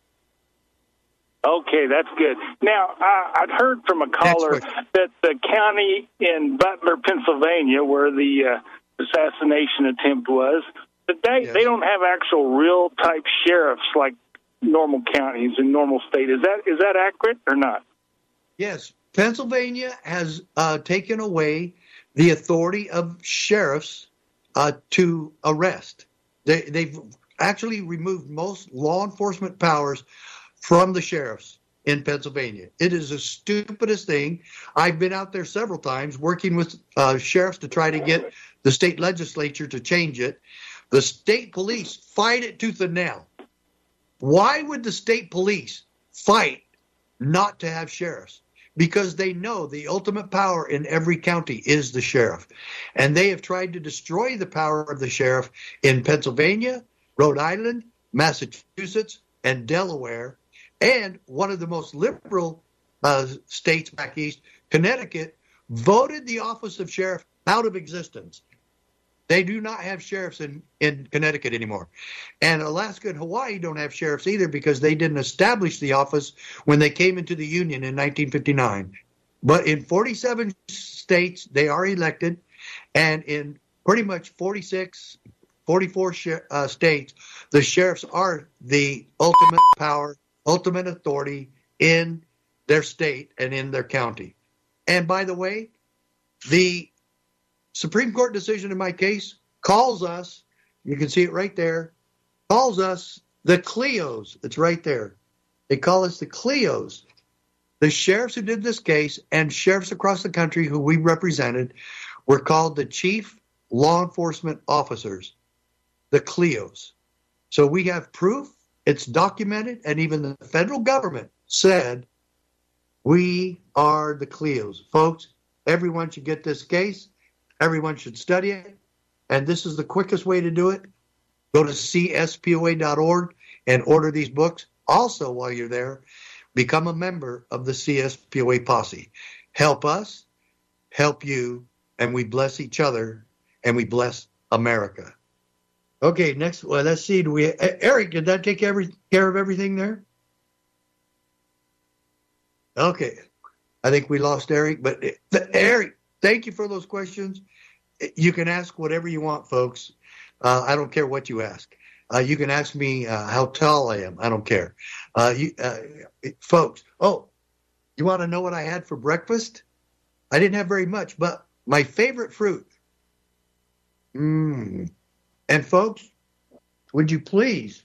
Okay, that's good. Now, I'd heard from a caller that the county in Butler, Pennsylvania, where the assassination attempt was, that they don't have actual real type sheriffs like normal counties in normal state. Is that accurate or not? Yes, Pennsylvania has taken away the authority of sheriffs to arrest. They've actually removed most law enforcement powers from the sheriffs in Pennsylvania. It is the stupidest thing. I've been out there several times working with sheriffs to try to get the state legislature to change it. The state police fight it tooth and nail. Why would the state police fight not to have sheriffs? Because they know the ultimate power in every county is the sheriff. And they have tried to destroy the power of the sheriff in Pennsylvania, Rhode Island, Massachusetts, and Delaware. And one of the most liberal states back east, Connecticut, voted the office of sheriff out of existence. They do not have sheriffs in Connecticut anymore. And Alaska and Hawaii don't have sheriffs either because they didn't establish the office when they came into the Union in 1959. But in 47 states, they are elected. And in pretty much 44 states, the sheriffs are the ultimate power, ultimate authority in their state and in their county. And by the way, the Supreme Court decision in my case calls us, you can see it right there, calls us the Cleos. It's right there. They call us the Cleos. The sheriffs who did this case and sheriffs across the country who we represented were called the Chief Law Enforcement Officers, the Cleos. So we have proof. It's documented. And even the federal government said, we are the Cleos. Folks, everyone should get this case. Everyone should study it. And this is the quickest way to do it. Go to cspoa.org and order these books. Also, while you're there, become a member of the CSPOA posse. Help us, help you, and we bless each other, and we bless America. Okay, next, well, let's see. Eric, did that take care of everything there? Okay, I think we lost Eric, but Eric, thank you for those questions. You can ask whatever you want, folks. I don't care what you ask. You can ask me how tall I am. I don't care. Folks, you want to know what I had for breakfast? I didn't have very much, but my favorite fruit. And folks, would you please,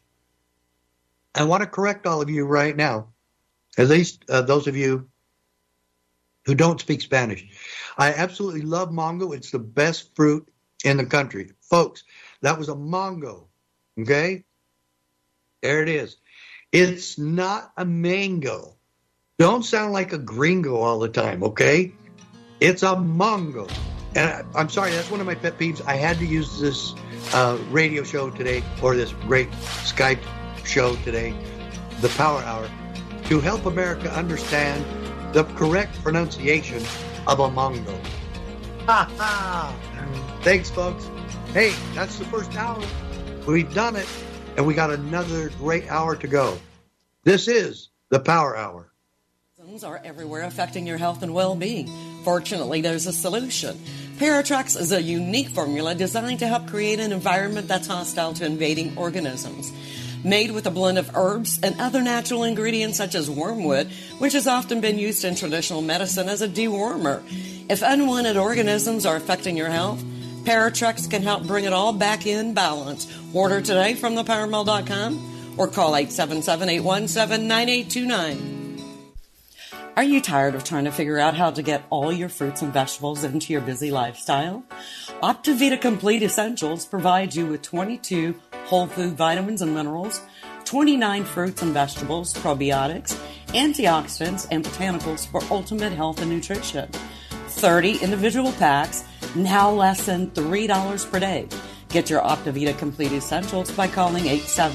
I want to correct all of you right now, at least those of you who don't speak Spanish. I absolutely love mango. It's the best fruit in the country. Folks, that was a mango, okay? There it is. It's not a mango. Don't sound like a gringo all the time, okay? It's a mango. And I'm sorry, that's one of my pet peeves. I had to use this radio show today, or this great Skype show today, the Power Hour, to help America understand the correct pronunciation of a mango. Ha ha! Thanks, folks. Hey, that's the first hour. We've done it, and we got another great hour to go. This is the Power Hour. Are everywhere affecting your health and well-being. Fortunately, there's a solution. Paratrex is a unique formula designed to help create an environment that's hostile to invading organisms. Made with a blend of herbs and other natural ingredients such as wormwood, which has often been used in traditional medicine as a dewormer. If unwanted organisms are affecting your health, Paratrex can help bring it all back in balance. Order today from thepowermall.com or call 877-817-9829. Are you tired of trying to figure out how to get all your fruits and vegetables into your busy lifestyle? Optivita Complete Essentials provides you with 22 whole food vitamins and minerals, 29 fruits and vegetables, probiotics, antioxidants, and botanicals for ultimate health and nutrition. 30 individual packs, now less than $3 per day. Get your Optivita Complete Essentials by calling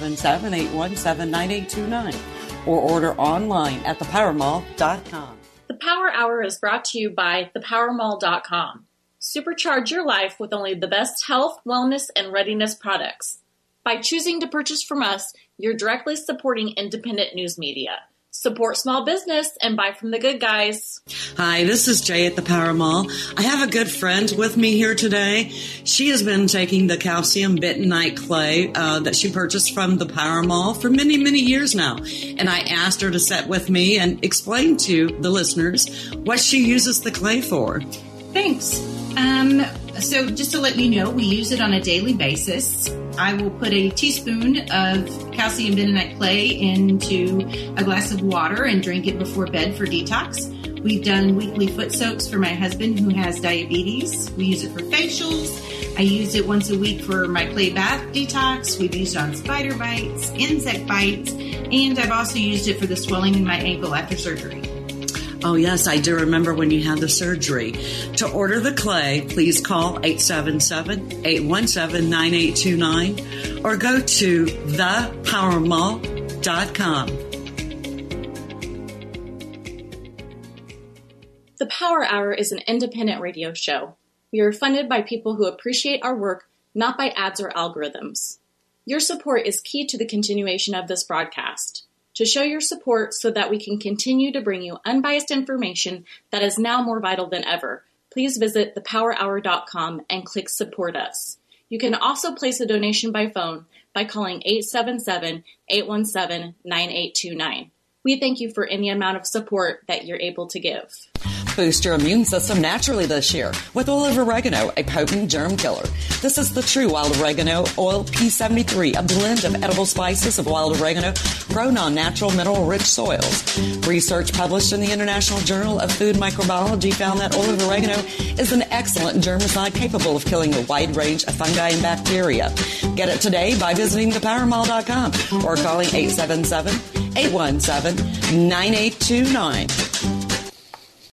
877-817-9829. or order online at thepowermall.com. The Power Hour is brought to you by thepowermall.com. Supercharge your life with only the best health, wellness, and readiness products. By choosing to purchase from us, you're directly supporting independent news media. Support small business and buy from the good guys. Hi, this is Jay at the Power Mall. I have a good friend with me here today. She has been taking the calcium bentonite clay that she purchased from the Power Mall for many, many years now. And I asked her to sit with me and explain to the listeners what she uses the clay for. Thanks. So just to let you know, we use it on a daily basis. I will put a teaspoon of calcium bentonite clay into a glass of water and drink it before bed for detox. We've done weekly foot soaks for my husband who has diabetes. We use it for facials. I use it once a week for my clay bath detox. We've used it on spider bites, insect bites, and I've also used it for the swelling in my ankle after surgery. Oh, yes, I do remember when you had the surgery. To order the clay, please call 877-817-9829 or go to thepowermall.com. The Power Hour is an independent radio show. We are funded by people who appreciate our work, not by ads or algorithms. Your support is key to the continuation of this broadcast. To show your support so that we can continue to bring you unbiased information that is now more vital than ever, please visit thepowerhour.com and click Support Us. You can also place a donation by phone by calling 877-817-9829. We thank you for any amount of support that you're able to give. Boost your immune system naturally this year with olive oregano, a potent germ killer. This is the true wild oregano oil P73, a blend of edible spices of wild oregano grown on natural mineral-rich soils. Research published in the International Journal of Food Microbiology found that olive oregano is an excellent germicide capable of killing a wide range of fungi and bacteria. Get it today by visiting thepowermall.com or calling 877-817-9829.